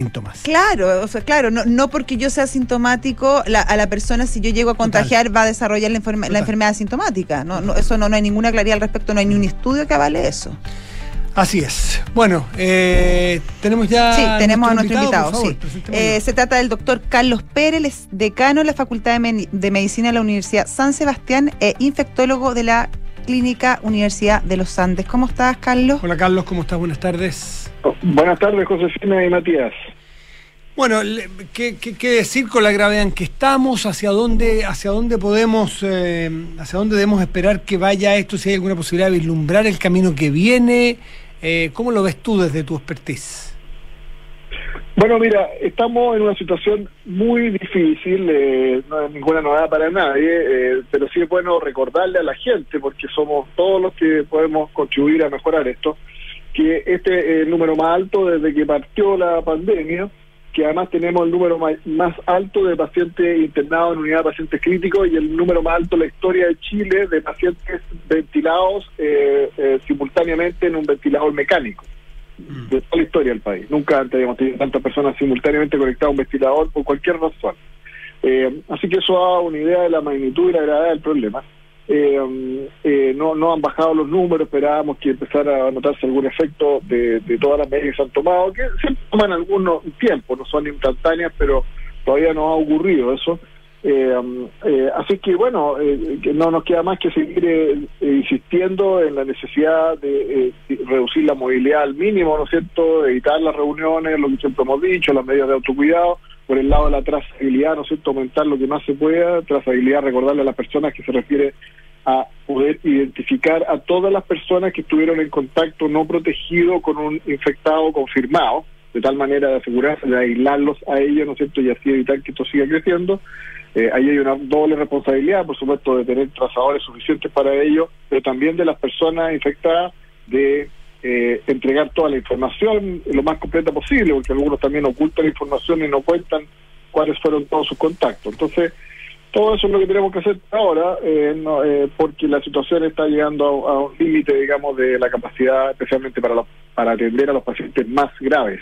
síntomas. Claro, o sea, claro, no porque yo sea asintomático, a la persona, si yo llego a contagiar, va a desarrollar la enfermedad asintomática. Eso no hay ninguna claridad al respecto, no hay ni un estudio que avale eso. Así es. Bueno, tenemos ya. Sí, tenemos a nuestro invitado. Favor, sí. Se trata del doctor Carlos Pérez, es decano de la Facultad de Medicina de la Universidad San Sebastián e infectólogo de la Clínica Universidad de los Andes. ¿Cómo estás, Carlos? Hola, Carlos, ¿cómo estás? Buenas tardes. Buenas tardes, Josefina y Matías. Bueno, ¿qué decir con la gravedad en que estamos? ¿Hacia dónde podemos, hacia dónde debemos esperar que vaya esto? Si hay alguna posibilidad de vislumbrar el camino que viene. ¿Cómo lo ves tú desde tu expertise? Bueno, mira, estamos en una situación muy difícil, no es ninguna novedad para nadie, pero sí es bueno recordarle a la gente, porque somos todos los que podemos contribuir a mejorar esto, que este es el número más alto desde que partió la pandemia, que además tenemos el número más alto de pacientes internados en unidad de pacientes críticos y el número más alto en la historia de Chile de pacientes ventilados simultáneamente en un ventilador mecánico. De toda la historia del país. Nunca antes habíamos tenido tantas personas simultáneamente conectadas a un ventilador por cualquier razón. Así que eso da una idea de la magnitud y la gravedad del problema. No han bajado los números, esperábamos que empezara a notarse algún efecto de todas las medidas que se han tomado, que siempre toman algún tiempo, no son instantáneas, pero todavía no ha ocurrido eso. Así que bueno, que no nos queda más que seguir insistiendo en la necesidad de reducir la movilidad al mínimo, ¿no es cierto?, evitar las reuniones, lo que siempre hemos dicho, las medidas de autocuidado, por el lado de la trazabilidad, ¿no es cierto?, aumentar lo que más se pueda. Trazabilidad, recordarle a las personas que se refiere a poder identificar a todas las personas que estuvieron en contacto no protegido con un infectado confirmado, de tal manera de asegurarse de aislarlos a ellos, ¿no es cierto?, y así evitar que esto siga creciendo. Ahí hay una doble responsabilidad, por supuesto, de tener trazadores suficientes para ello, pero también de las personas infectadas de entregar toda la información lo más completa posible, porque algunos también ocultan la información y no cuentan cuáles fueron todos sus contactos. Entonces, todo eso es lo que tenemos que hacer ahora, porque la situación está llegando a un límite, digamos, de la capacidad, especialmente para atender a los pacientes más graves.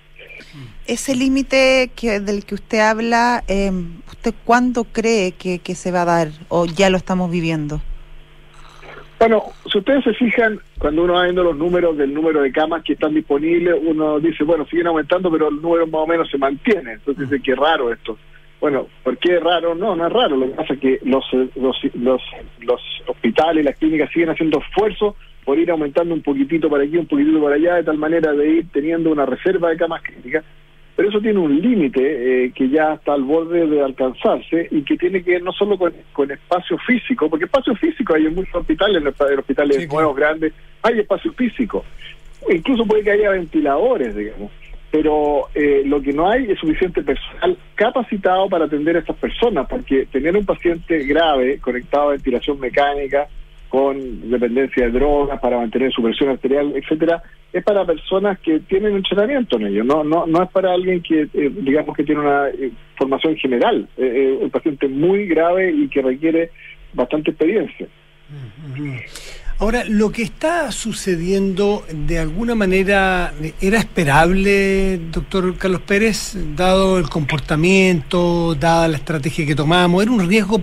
Ese límite del que usted habla, ¿usted cuándo cree que se va a dar o ya lo estamos viviendo? Bueno, si ustedes se fijan, cuando uno va viendo los números del número de camas que están disponibles, uno dice, bueno, siguen aumentando, pero el número más o menos se mantiene. Entonces dice, qué raro esto. Bueno, ¿por qué es raro? No es raro. Lo que pasa es que los hospitales y las clínicas siguen haciendo esfuerzos por ir aumentando un poquitito para aquí, un poquitito para allá, de tal manera de ir teniendo una reserva de camas críticas. Pero eso tiene un límite que ya está al borde de alcanzarse y que tiene que ver no solo con espacio físico, porque espacio físico hay en muchos hospitales, en hospitales sí, nuevos, grandes, hay espacio físico. Incluso puede que haya ventiladores, digamos. Pero lo que no hay es suficiente personal capacitado para atender a estas personas, porque tener un paciente grave conectado a ventilación mecánica, con dependencia de drogas, para mantener su presión arterial, etcétera, es para personas que tienen entrenamiento en ello, no es para alguien que, digamos, que tiene una formación general, un paciente muy grave y que requiere bastante experiencia. Ahora, lo que está sucediendo, de alguna manera, ¿era esperable, doctor Carlos Pérez, dado el comportamiento, dada la estrategia que tomamos? ¿Era un riesgo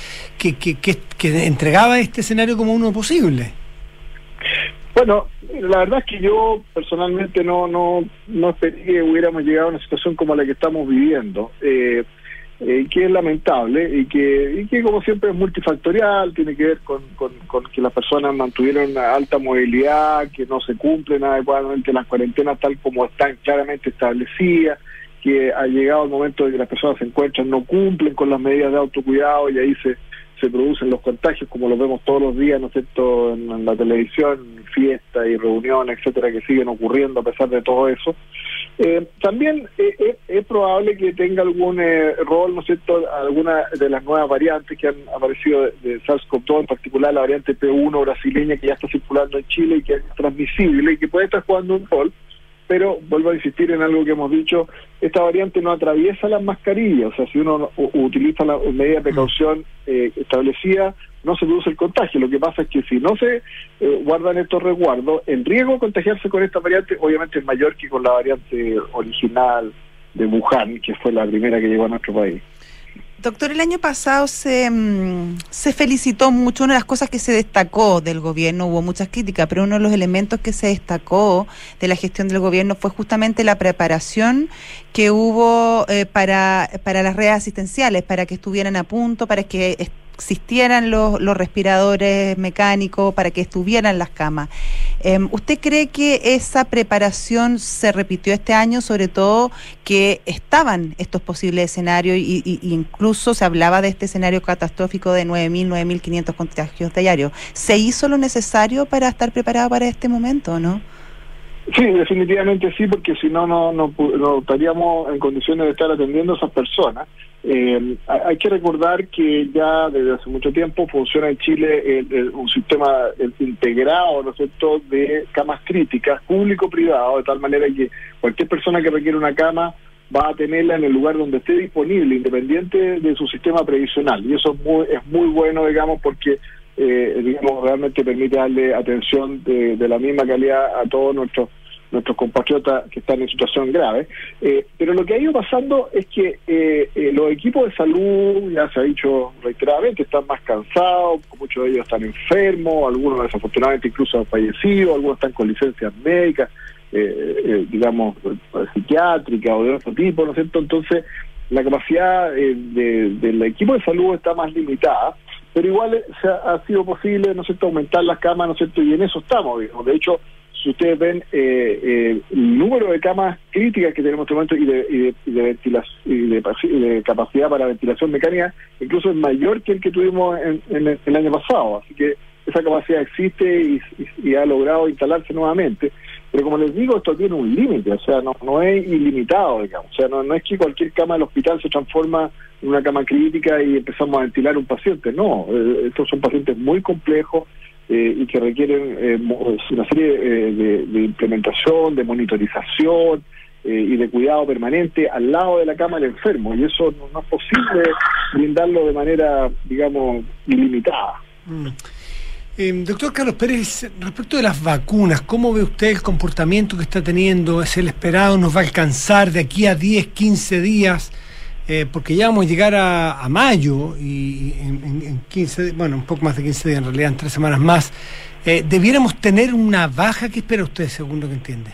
que entregaba este escenario como uno posible? Bueno, la verdad es que yo personalmente no esperé que hubiéramos llegado a una situación como la que estamos viviendo, que es lamentable y que como siempre es multifactorial, tiene que ver con que las personas mantuvieron una alta movilidad, que no se cumplen adecuadamente las cuarentenas tal como están claramente establecidas, que ha llegado el momento de que las personas se encuentran, no cumplen con las medidas de autocuidado y ahí se producen los contagios, como los vemos todos los días, ¿no es cierto?, en la televisión, fiestas y reuniones, etcétera, que siguen ocurriendo a pesar de todo eso. También es probable que tenga algún rol, ¿no es cierto?, alguna de las nuevas variantes que han aparecido de SARS-CoV-2, en particular la variante P1 brasileña que ya está circulando en Chile y que es transmisible y que puede estar jugando un rol. Pero vuelvo a insistir en algo que hemos dicho, esta variante no atraviesa las mascarillas, o sea, si uno utiliza la medida de precaución establecida, no se produce el contagio. Lo que pasa es que si no se guardan estos resguardos, el riesgo de contagiarse con esta variante obviamente es mayor que con la variante original Wuhan, que fue la primera que llegó a nuestro país. Doctor, el año pasado se felicitó mucho. Una de las cosas que se destacó del gobierno, hubo muchas críticas, pero uno de los elementos que se destacó de la gestión del gobierno fue justamente la preparación que hubo para las redes asistenciales, para que estuvieran a punto, para que existieran los respiradores mecánicos, para que estuvieran las camas. ¿Usted cree que esa preparación se repitió este año, sobre todo que estaban estos posibles escenarios y incluso se hablaba de este escenario catastrófico de 9.500 contagios diarios? ¿Se hizo lo necesario para estar preparado para este momento o no? Sí, definitivamente sí, porque si no estaríamos en condiciones de estar atendiendo a esas personas. Hay que recordar que ya desde hace mucho tiempo funciona en Chile un sistema integrado, ¿no es cierto?, de camas críticas, público-privado, de tal manera que cualquier persona que requiere una cama va a tenerla en el lugar donde esté disponible, independiente de su sistema previsional. Y eso es muy bueno, digamos, porque realmente permite darle atención de la misma calidad a todos nuestros compatriotas que están en situación grave. Pero lo que ha ido pasando es que los equipos de salud, ya se ha dicho reiteradamente, están más cansados, muchos de ellos están enfermos, algunos desafortunadamente incluso han fallecido, algunos están con licencias médicas, digamos, psiquiátricas o de otro tipo, ¿no es cierto? Entonces, la capacidad del equipo de salud está más limitada, pero igual ha sido posible, ¿no es cierto?, aumentar las camas, ¿no es cierto?, y en eso estamos, digamos. De hecho, si ustedes ven el número de camas críticas que tenemos en este momento y de ventilación y de capacidad para ventilación mecánica, incluso es mayor que el que tuvimos en el año pasado. Así que esa capacidad existe y ha logrado instalarse nuevamente. Pero como les digo, esto tiene un límite, o sea, no es ilimitado, digamos. O sea, no es que cualquier cama del hospital se transforma en una cama crítica y empezamos a ventilar un paciente. No, estos son pacientes muy complejos y que requieren una serie de implementación, de monitorización y de cuidado permanente al lado de la cama del enfermo. Y eso no es posible brindarlo de manera, digamos, ilimitada. Doctor Carlos Pérez, respecto de las vacunas, ¿cómo ve usted el comportamiento que está teniendo? ¿Es el esperado? ¿Nos va a alcanzar de aquí a 10, 15 días? Porque ya vamos a llegar a mayo y en 15, bueno, un poco más de 15 días en realidad, en 3 semanas más. ¿Debiéramos tener una baja? ¿Qué espera usted, según lo que entiende?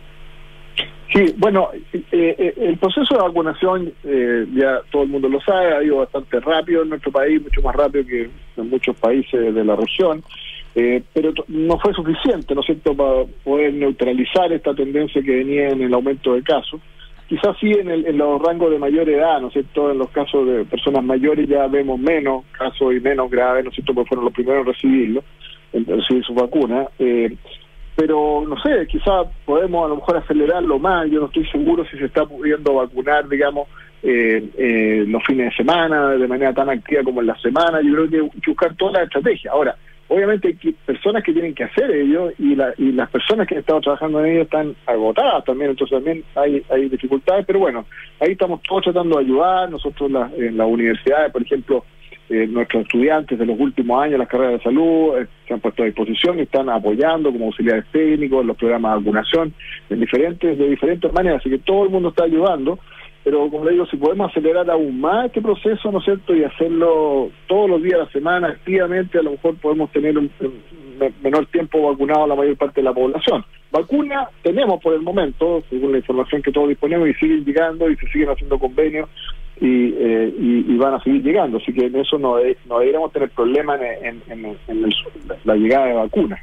Sí, bueno, el proceso de vacunación, ya todo el mundo lo sabe, ha ido bastante rápido en nuestro país, mucho más rápido que en muchos países de la región, pero no fue suficiente, ¿no es cierto?, para poder neutralizar esta tendencia que venía en el aumento de casos. Quizás sí en los rangos de mayor edad, ¿no es cierto?, en los casos de personas mayores ya vemos menos casos y menos graves, ¿no es cierto?, porque fueron los primeros en recibir su vacuna. Pero no sé, quizás podemos a lo mejor acelerarlo más. Yo no estoy seguro si se está pudiendo vacunar, digamos, los fines de semana de manera tan activa como en la semana. Yo creo que hay que buscar toda la estrategia. Ahora, obviamente hay personas que tienen que hacer ello y las personas que han estado trabajando en ello están agotadas también, entonces también hay dificultades, pero bueno, ahí estamos todos tratando de ayudar. Nosotros en las universidades, por ejemplo, nuestros estudiantes de los últimos años, las carreras de salud, se han puesto a disposición y están apoyando como auxiliares técnicos, los programas de vacunación, de diferentes maneras, así que todo el mundo está ayudando, pero como le digo, si podemos acelerar aún más este proceso, ¿no es cierto?, y hacerlo todos los días de la semana, activamente, a lo mejor podemos tener un menor tiempo vacunado a la mayor parte de la población. Vacuna tenemos por el momento, según la información que todos disponemos, y siguen llegando y se siguen haciendo convenios y van a seguir llegando, así que en eso no deberíamos tener problemas en la llegada de vacunas.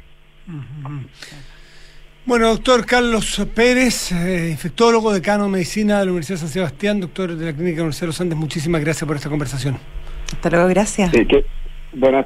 Bueno, doctor Carlos Pérez, infectólogo, decano de Medicina de la Universidad de San Sebastián, doctor de la Clínica Universidad de los Andes, muchísimas gracias por esta conversación. Hasta luego, gracias. Sí, buenas